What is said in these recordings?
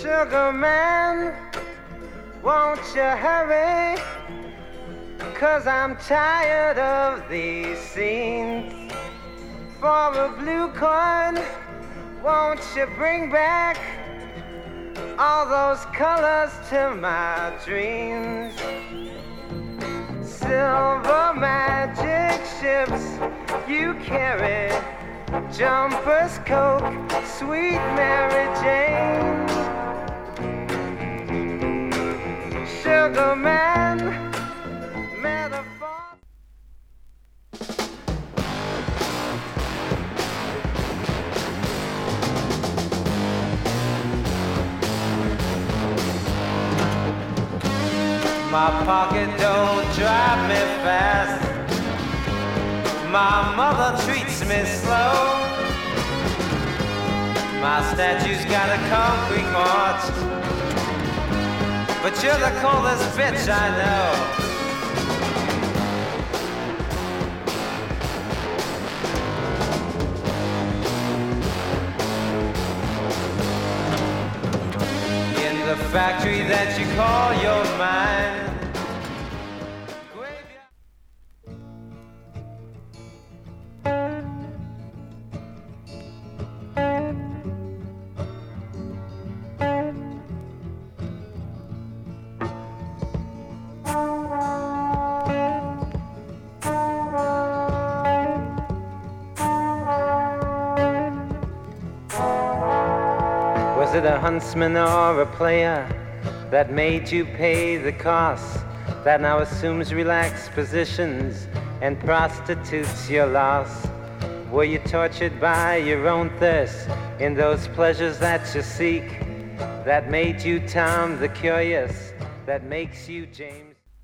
Sugar man, won't you hurry? 'Cause I'm tired of these scenes. For a blue coin, won't you bring back all those colors to my dreams? Silver magic ships you carry, jumpers, Coke, sweet Mary Jane. Sugar man, metaphor. My pocket don't drive me fast. My mother treats me slow. My statue's got a concrete march. But you're the coldest bitch I know. In the factory that you call your mind. Was it a huntsman or a player that made you pay the cost, that now assumes relaxed positions and prostitutes your loss? Were you tortured by your own thirst in those pleasures that you seek, that made you Tom the Curious, that makes you James?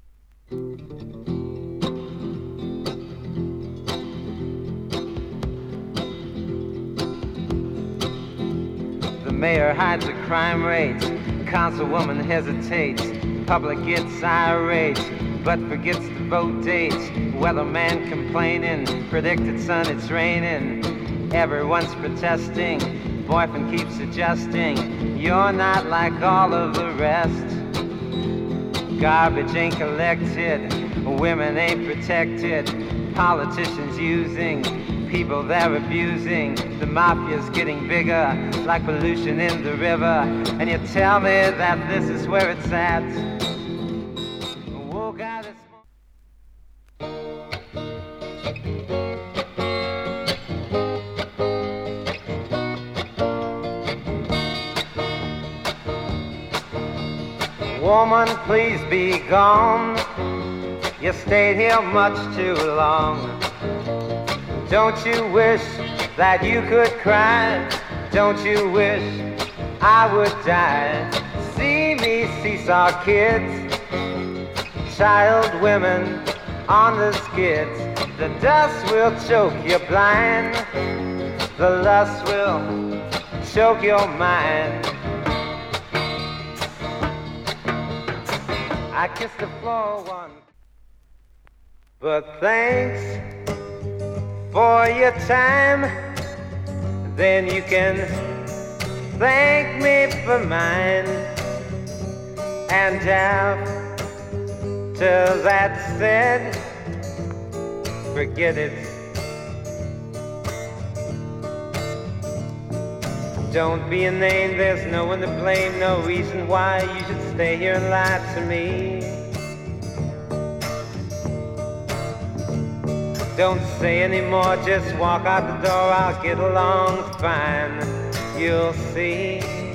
The mayor hides the crime rate, councilwoman hesitates, public gets irate, but forgets the vote dates. Weatherman complaining, predicted sun it's raining, everyone's protesting, boyfriend keeps adjusting, you're not like all of the rest. Garbage ain't collected, women ain't protected, politicians using people they're abusing, the mafia's getting bigger, like pollution in the river, and you tell me that this is where it's at. Oh, God, it's... Woman, please be gone. You stayed here much too long. Don't you wish that you could cry? Don't you wish I would die? See me seesaw kids, child women on the skids. The dust will choke you blind, the lust will choke your mind. I kissed the floor once, but thanks for your time. Then you can thank me for mine. And after that's said, forget it. Don't be a name, there's no one to blame, no reason why you should stay here and lie to me. Don't say anymore, just walk out the door, I'll get along fine, you'll see.